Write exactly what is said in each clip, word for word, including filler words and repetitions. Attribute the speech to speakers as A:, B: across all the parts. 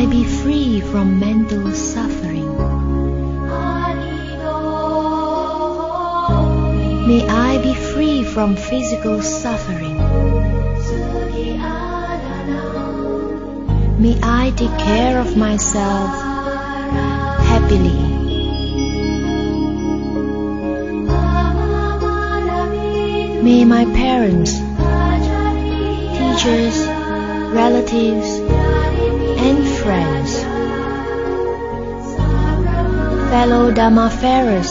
A: I be free from mental suffering. May I be free from physical suffering. May I take care of myself happily. May my parents, teachers, relatives, and friends, fellow Dhammafarers,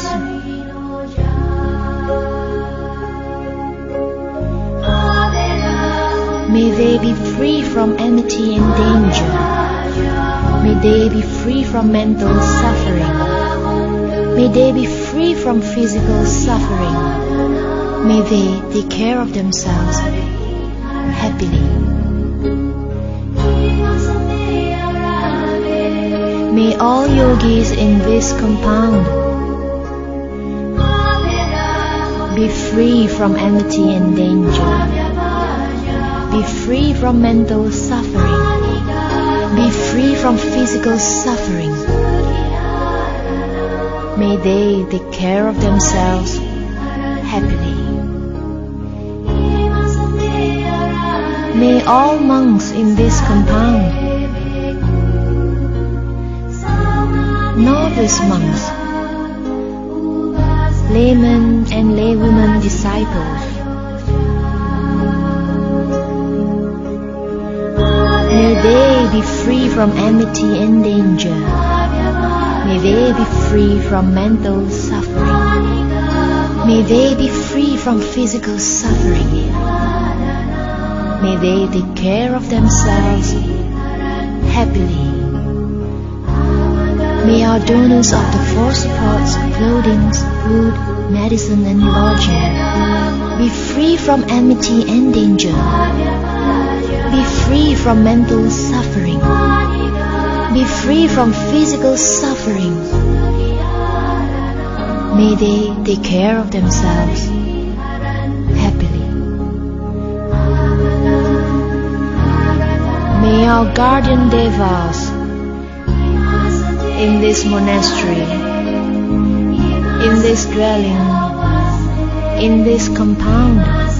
A: may they be free from enmity and danger. May they be free from mental suffering. May they be free from physical suffering. May they take care of themselves happily. May all yogis in this compound be free from enmity and danger. Be free from mental suffering. Be free from physical suffering. May they take care of themselves happily. May all monks in this compound, novice monks, laymen and laywomen disciples, may they be free from enmity and danger. May they be free from mental suffering. May they be free from physical suffering. May they take care of themselves happily. May our donors of the four supports, clothing, food, medicine and lodging be free from enmity and danger. Be free from mental suffering. Be free from physical suffering. May they take care of themselves happily. May our guardian devas in this monastery, in this dwelling, in this compound,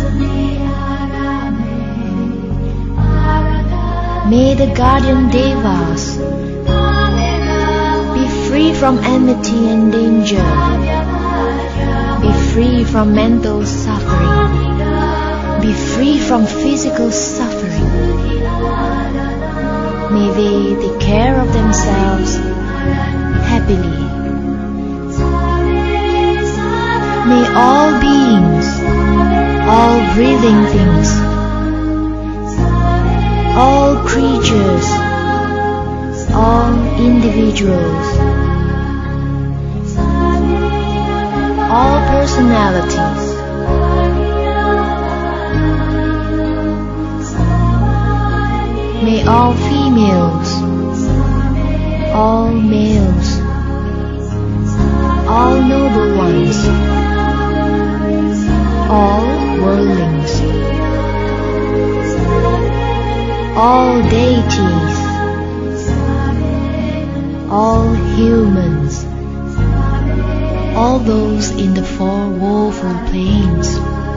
A: may the guardian devas be free from enmity and danger, be free from mental suffering, be free from physical suffering. May they take care of themselves happily. May all beings, all breathing things, all creatures, all individuals, all personalities, may all females, all males, all noble ones, all worldlings, all deities, all humans, all those in the four woeful planes,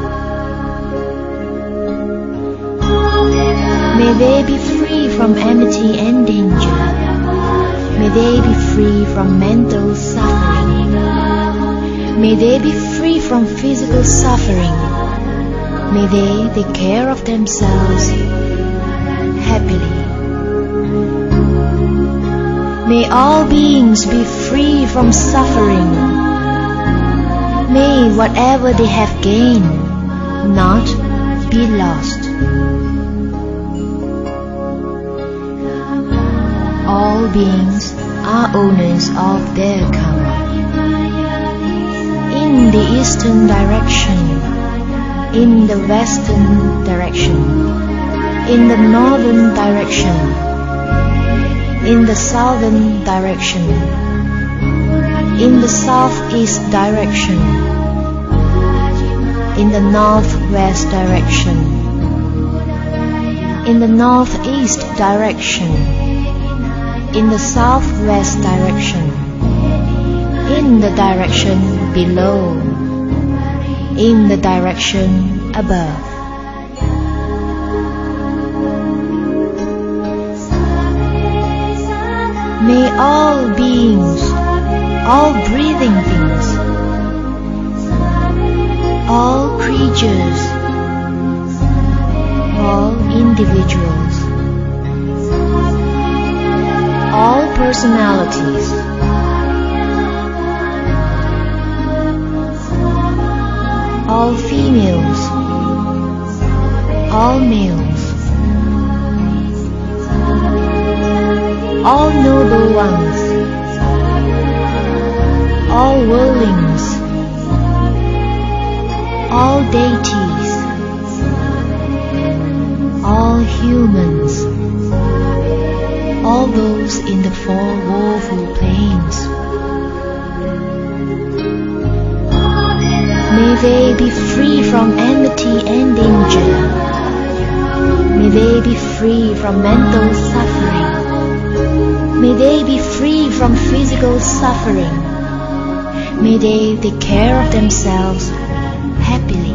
A: may they be free from enmity and danger. May they be free from mental suffering. May they be free from physical suffering. May they take care of themselves happily. May all beings be free from suffering. May whatever they have gained not be lost. All beings are owners of their karma. In the eastern direction, in the western direction, in the northern direction, in the southern direction, in the southeast direction, in the northwest direction, in the northeast direction, in the southwest direction, in the direction below, in the direction above. May all beings, all breathing things, all creatures, all individuals, all personalities, all females, all males, all noble ones, all worldlings, all deities, all humans, all those in the four woeful planes. May they be free from enmity and danger. May they be free from mental suffering. May they be free from physical suffering. May they take care of themselves happily.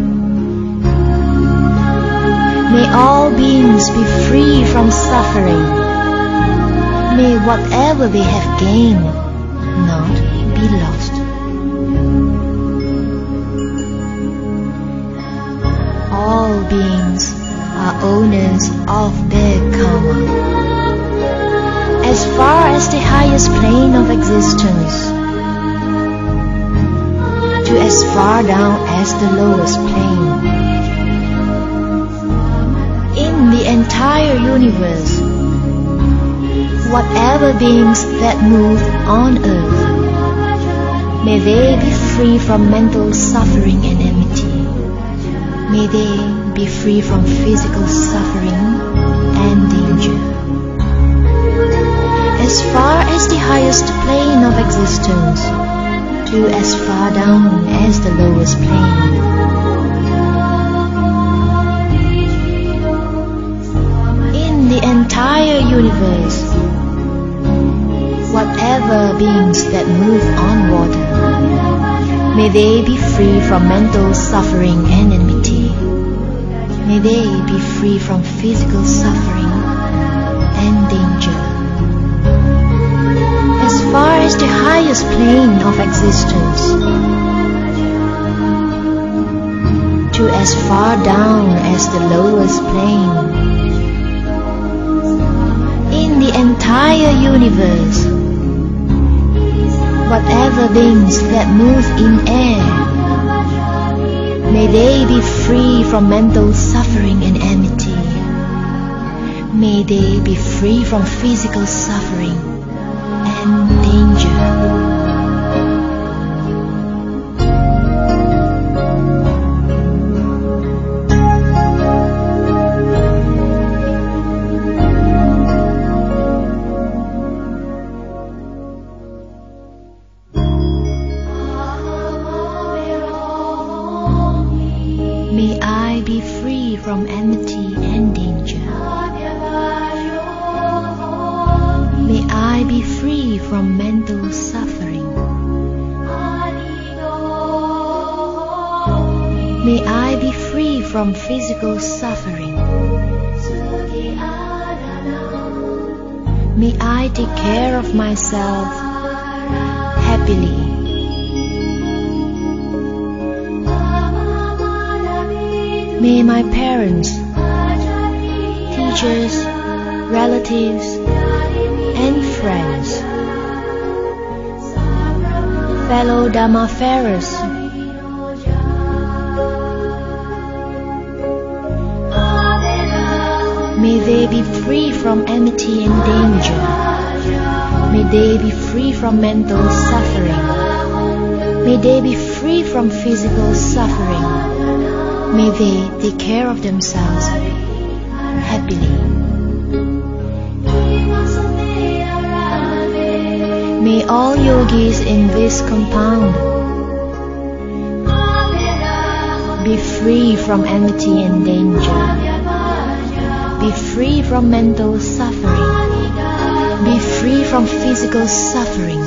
A: May all beings be free from suffering. May whatever they have gained not be lost. All beings are owners of their karma. As far as the highest plane of existence, to as far down as the lowest plane. In the entire universe, whatever beings that move on earth, may they be free from mental suffering and enmity. May they be free from physical suffering and danger. As far as the highest plane of existence, to as far down as the lowest plane. In the entire universe, whatever beings that move on water, may they be free from mental suffering and enmity. May they be free from physical suffering and danger. As far as the highest plane of existence, to as far down as the lowest plane. In the entire universe, whatever beings that move in air, may they be free from mental suffering and enmity. May they be free from physical suffering and danger. May I be free from enmity and danger. May I be free from mental suffering. May I be free from physical suffering. May I take care of myself happily. May my parents, teachers, relatives, and friends, fellow Dhammafarers, may they be free from enmity and danger. May they be free from mental suffering. May they be free from physical suffering. May they take care of themselves happily. May all yogis in this compound be free from enmity and danger. Be free from mental suffering. Be physical suffering.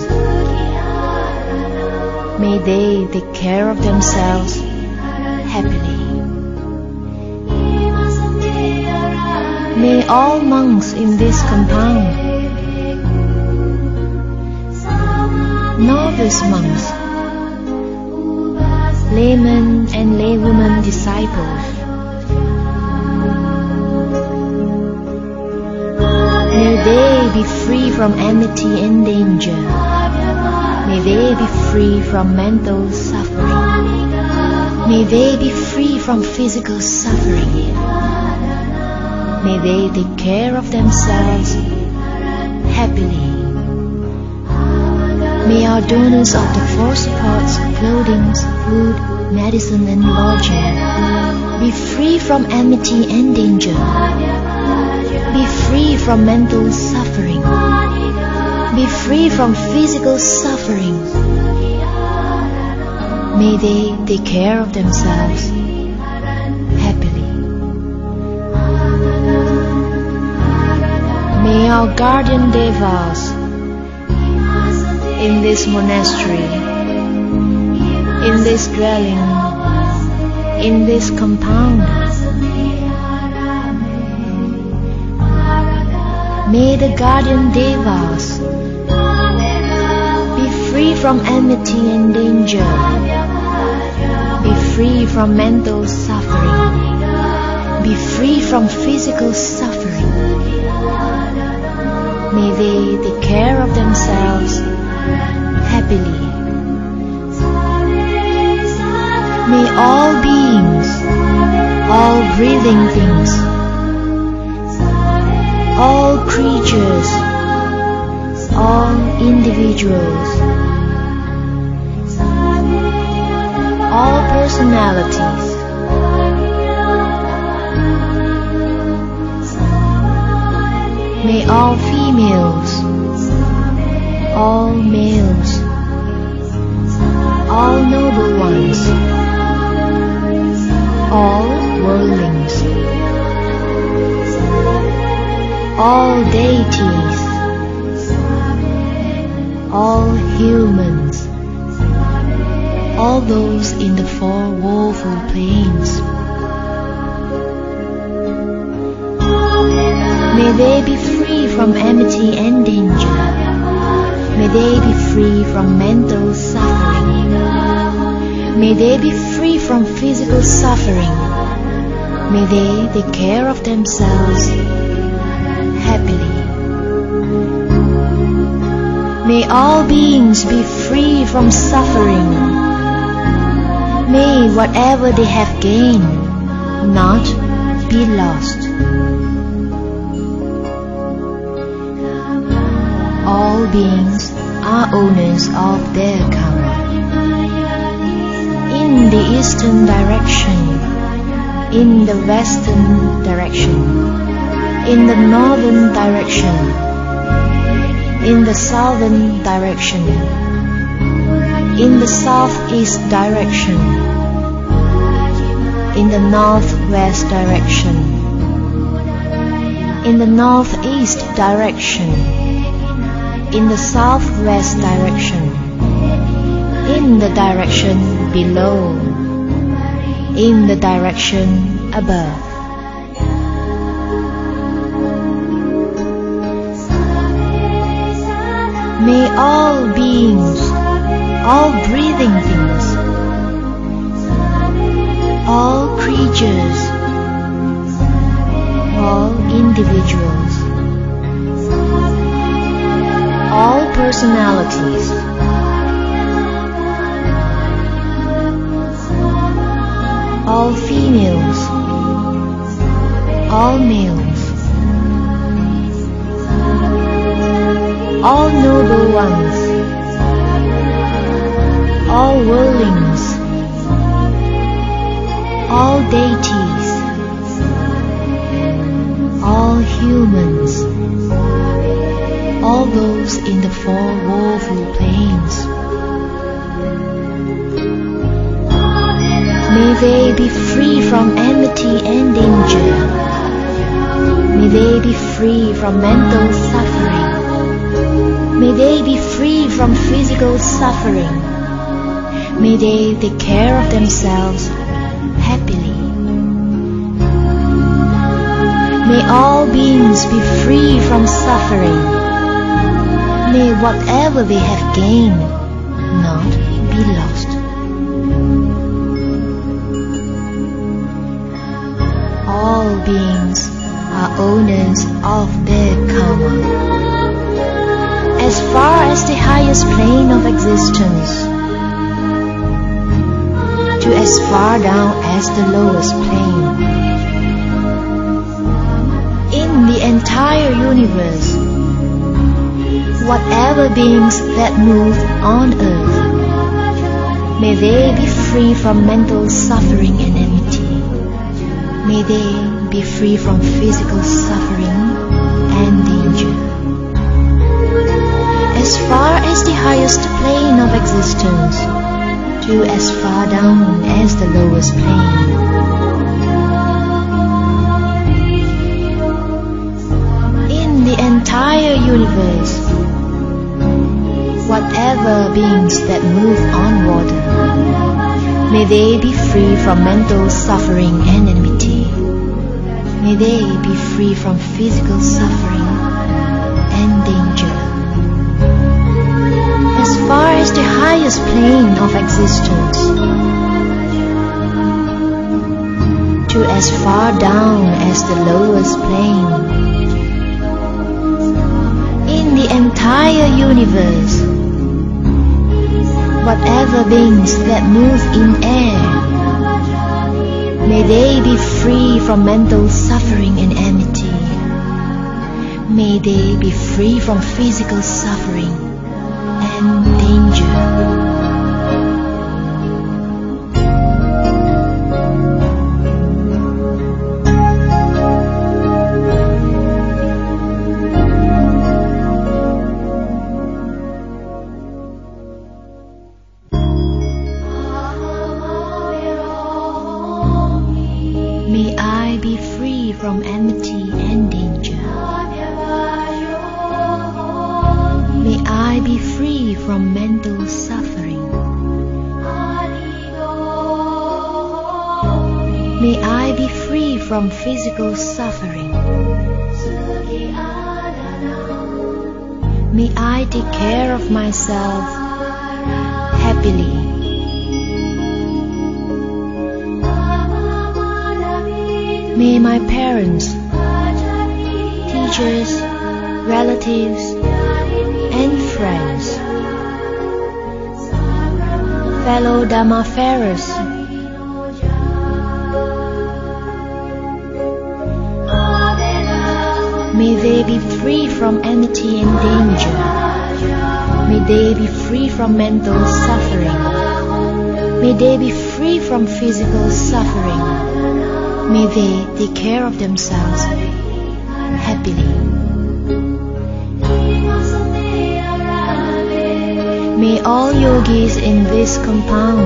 A: May they take care of themselves happily. May all monks in this compound, novice monks, laymen and laywomen disciples, may they be free from enmity and danger. May they be free from mental suffering. May they be free from physical suffering. May they take care of themselves happily. May our donors of the four supports, clothing, food, medicine and lodging be free from enmity and danger. Be free from mental suffering. Be free from physical suffering. May they take care of themselves happily. May our guardian devas in this monastery, in this dwelling, in this compound, may the guardian devas be free from enmity and danger, be free from mental suffering, be free from physical suffering. May they take care of themselves happily. May all beings, all breathing things, all creatures, all individuals, all personalities, may all females, all males, all noble ones, all worldlings, all deities, all humans, all those in the four woeful planes, may they be free from enmity and danger. May they be free from mental suffering. May they be free from physical suffering. May they take care of themselves happily. May all beings be free from suffering. May whatever they have gained not be lost. All beings are owners of their karma. In the eastern direction, in the western direction, in the northern direction, in the southern direction, in the southeast direction, in the northwest direction, in the northeast direction, in the southwest direction, in the direction below, in the direction above. May all beings, all breathing things, all creatures, all individuals, all personalities, all females, all males, all noble ones, all worldlings, all deities, all humans, all those in the four woeful planes. May they be free from enmity and danger. May they be free from mental suffering. May they be free from physical suffering. May they take care of themselves happily. May all beings be free from suffering. May whatever they have gained not be lost. All beings are owners of their karma. As far as the highest plane of existence, to as far down as the lowest plane. In the entire universe, whatever beings that move on earth, may they be free from mental suffering and enmity. May they be free from physical suffering and danger. As far as the highest plane of existence, to as far down as the lowest plane. In the entire universe, whatever beings that move on water, may they be free from mental suffering and enmity. May they be free from physical suffering and danger. As far as the highest plane of existence, to as far down as the lowest plane. In the entire universe, whatever beings that move in air, may they be free from mental suffering and enmity. May they be free from physical suffering and danger. May I be free from enmity and danger. May I be free from mental suffering. May I be free from physical suffering. May I take care of myself happily. May my parents, teachers, relatives, and friends, fellow Dhammafarers, may they be free from enmity and danger. May they be free from mental suffering. May they be free from physical suffering. May they take care of themselves happily. May all yogis in this compound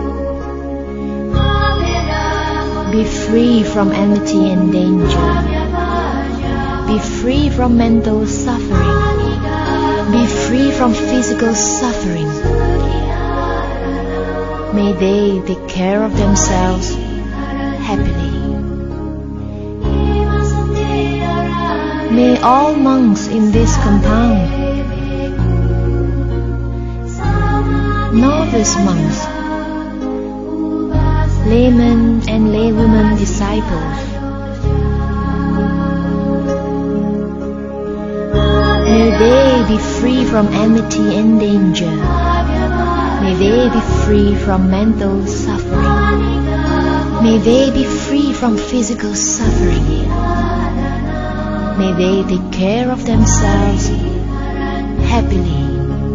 A: be free from enmity and danger. Be free from mental suffering. Be free from physical suffering. May they take care of themselves happily. May all monks in this compound, novice monks, laymen and laywomen disciples, may they be free from enmity and danger. May they be free from mental suffering. May they be free from physical suffering. May they take care of themselves happily.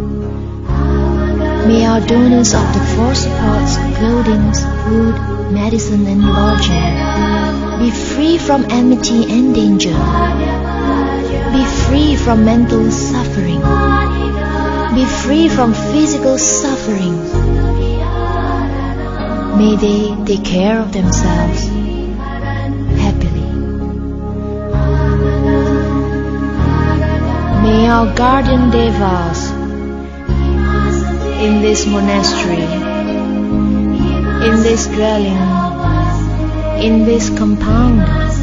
A: May our donors of the four supports, clothing, food, medicine and lodging, be free from enmity and danger. Be free from mental suffering. Be free from physical suffering. May they take care of themselves happily. May our guardian devas in this monastery, in this dwelling, in this compound,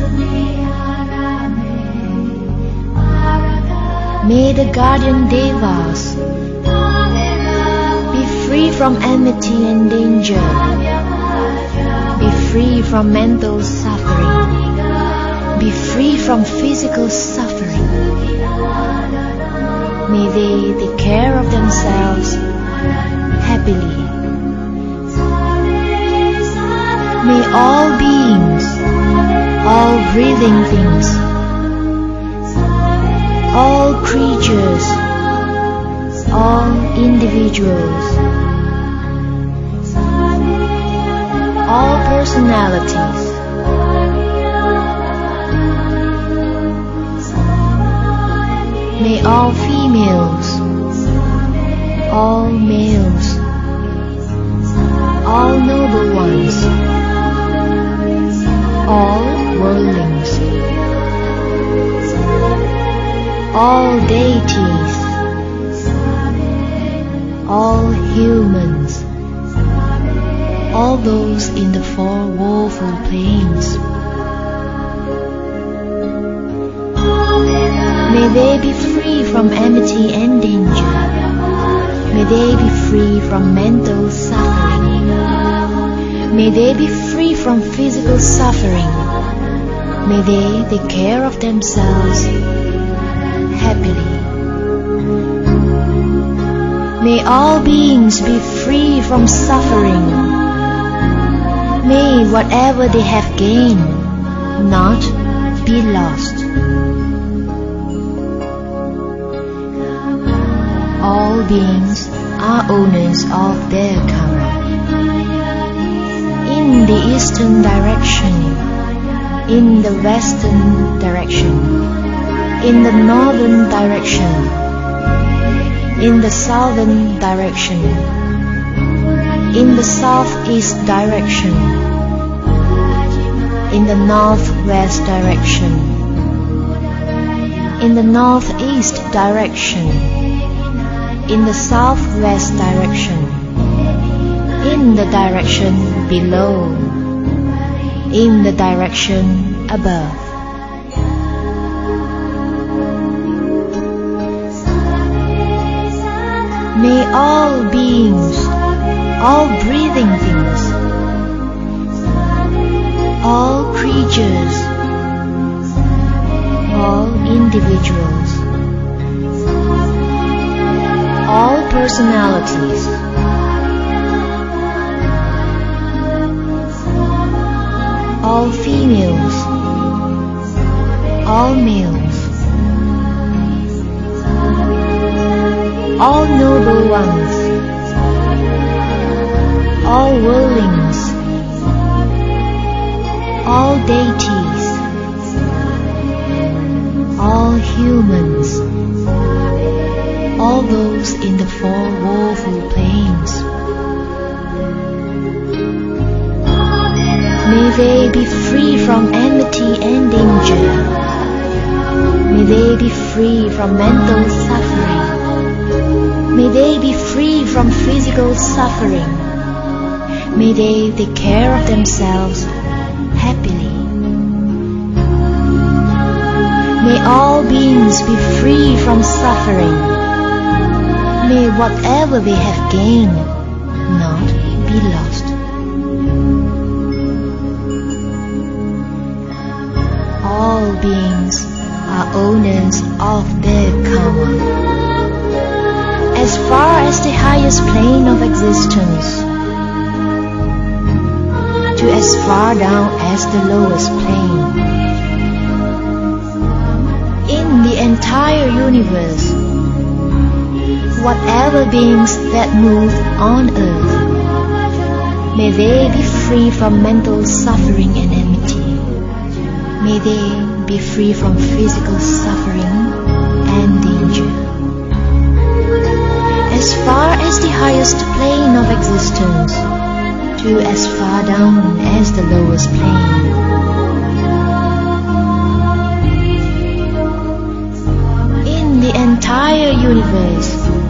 A: may the guardian devas be free from enmity and danger, be free from mental suffering, be free from physical suffering. May they take care of themselves happily. May all beings, all breathing things, all creatures, all individuals, all personalities, may all females, all males, all noble ones, all worldlings, all deities, all humans, all those in the four woeful planes, may they be free from enmity and danger. May they be free from mental suffering. May they be free from physical suffering. May they take care of themselves happily. May all beings be free from suffering. May whatever they have gained not be lost. All beings are owners of their karma. In the eastern direction, in the western direction, in the northern direction, in the southern direction, in the southeast direction, in the northwest direction, in the northeast direction, in the southwest direction, in the direction below, in the direction above. May all beings, all breathing things, all creatures, all individuals, all personalities, all females, all males, all noble ones, all worldlings, all deities, all humans, all those in the four woeful planes. May they be free from enmity and danger. May they be free from mental suffering. May they be free from physical suffering. May they take care of themselves happily. May all beings be free from suffering. May whatever they have gained not be lost. All beings are owners of their karma. As far as the highest plane of existence, to as far down as the lowest plane. In the entire universe, whatever beings that move on earth, may they be free from mental suffering and enmity. May they be free from physical suffering and danger. As far as the highest plane of existence, to as far down as the lowest plane. In the entire universe,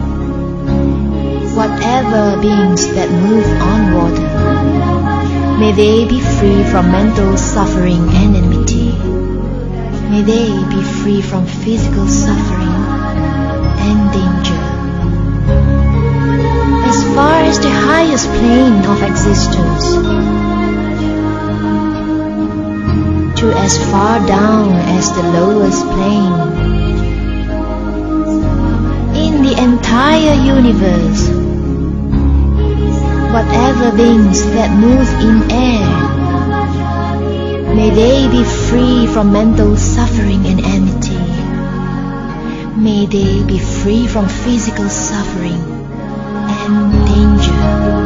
A: whatever beings that move on water, may they be free from mental suffering and enmity. May they be free from physical suffering and danger. As far as the highest plane of existence, to as far down as the lowest plane, in the entire universe, whatever beings that move in air, may they be free from mental suffering and enmity. May they be free from physical suffering and danger.